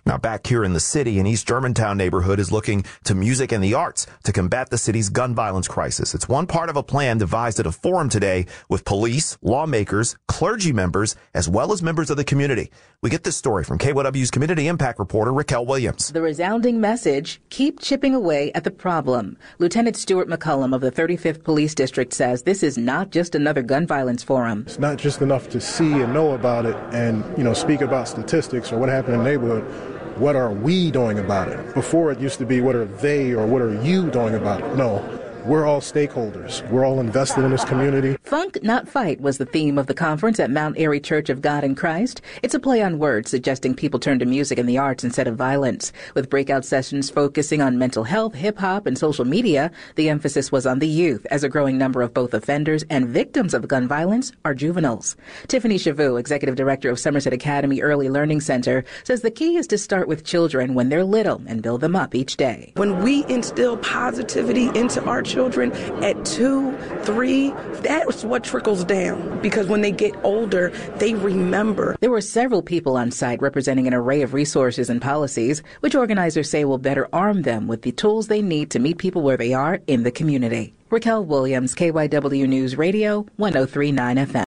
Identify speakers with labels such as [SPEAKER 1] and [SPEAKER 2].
[SPEAKER 1] Now, back here in the city, an East Germantown neighborhood is looking to music and the arts to combat the city's gun violence crisis. It's one part of a plan devised at a forum today with police, lawmakers, clergy members, as well as members of the community. We get this story from KYW's community impact reporter, Raquel Williams.
[SPEAKER 2] The resounding message, keep chipping away at the problem. Lieutenant Stuart McCullum of the 35th Police District says this is not just another gun violence forum.
[SPEAKER 3] It's not just enough to see and know about it and, speak about statistics or what happened in the neighborhood. What are we doing about it? Before it used to be what are they or what are you doing about it? No. We're all stakeholders. We're all invested in this community.
[SPEAKER 2] Funk, not fight was the theme of the conference at Mount Airy Church of God in Christ. It's a play on words suggesting people turn to music and the arts instead of violence. With breakout sessions focusing on mental health, hip-hop, and social media, the emphasis was on the youth, as a growing number of both offenders and victims of gun violence are juveniles. Tiffany Chavou, executive director of Somerset Academy Early Learning Center, says the key is to start with children when they're little and build them up each day.
[SPEAKER 4] When we instill positivity into our children at 2, 3, that's what trickles down, because when they get older, they remember.
[SPEAKER 2] There were several people on site representing an array of resources and policies, which organizers say will better arm them with the tools they need to meet people where they are in the community. Raquel Williams, KYW News Radio, 103.9 FM.